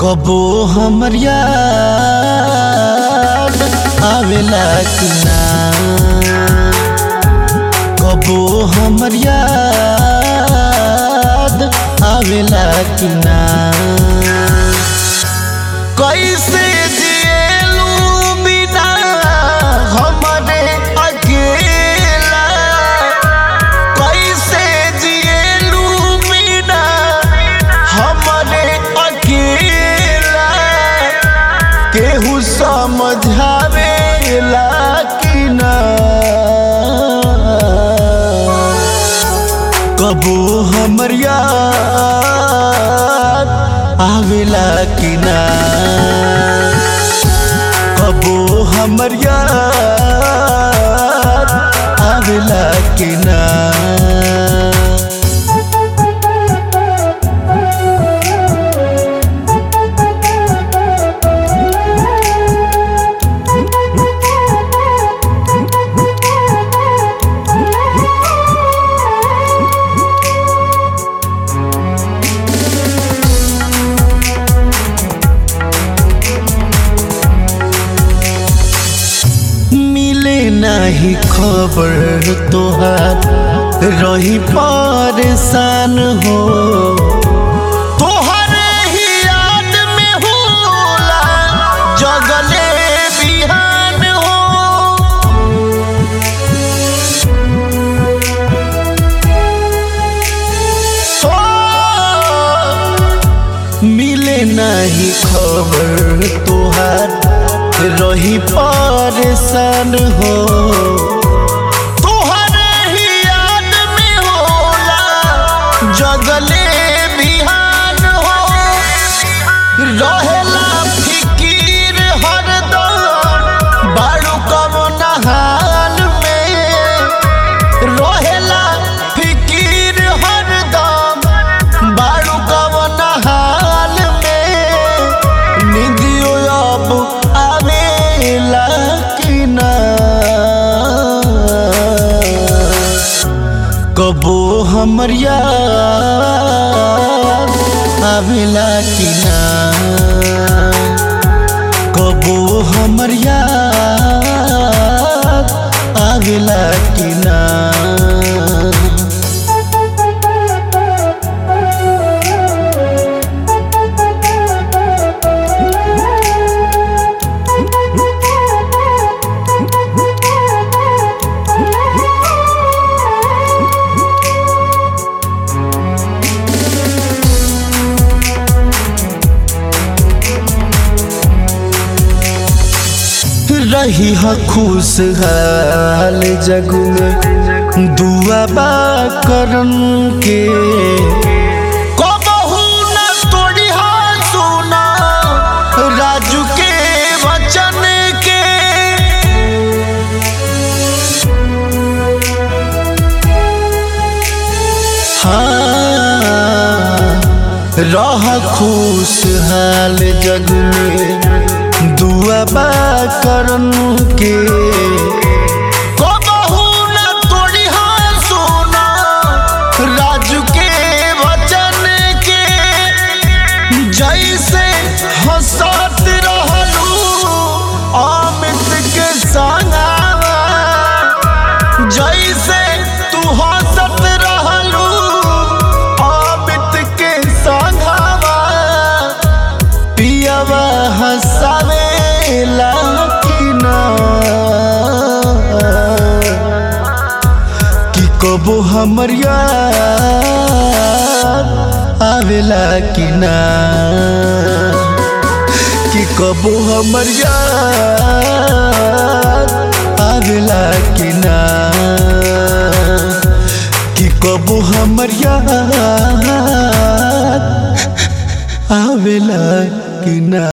कबो हमर याद आवेला कि ना, कबो हमर याद आवेला कि ना। कैसे जिएलू बिना हमरे अकेला, कैसे जिएलू बिना हमरे अकेला, केहू समझावेला कि ना। कबो हमर याद आवेला कि ना, कबो हमर याद आवेला कि ना। नहीं खबर तोहार रही परेशान हो, तोहरे ही याद में होला जगले बिहान हो। मिले नहीं खबर तोहार रही परेशान हो, तोहरे ही याद में होला जगले बिहान हो। रहेला फिकीर हरदम बारू कवन हाल में, रहेला फिकीर हरदम बारू कवन हाल में। निंदियो अब आवेला कि ना, कबो हमर याद आवेला कि ना, कबो हमर याद आवेला कि ना। रही ह खुशहाल जग में दुआ बा करन के, कबहू न तोड़ी हाल सुना राजू के वचन के। हाँ रह खुशहाल जग में दुआ बा करन के, कबहू न तोड़ी हाल सुना राजू के वचन के। जैसे हंसत रहलू अमित के संगवा, जैसे तू हंसत रहलू अमित के संगवा, पियवा हंसावेला कि ना, कि कबो हमर याद आवेला कि ना, कि कबो हमर याद आवेला कि ना, कि कबो हमर याद आवेला कि ना।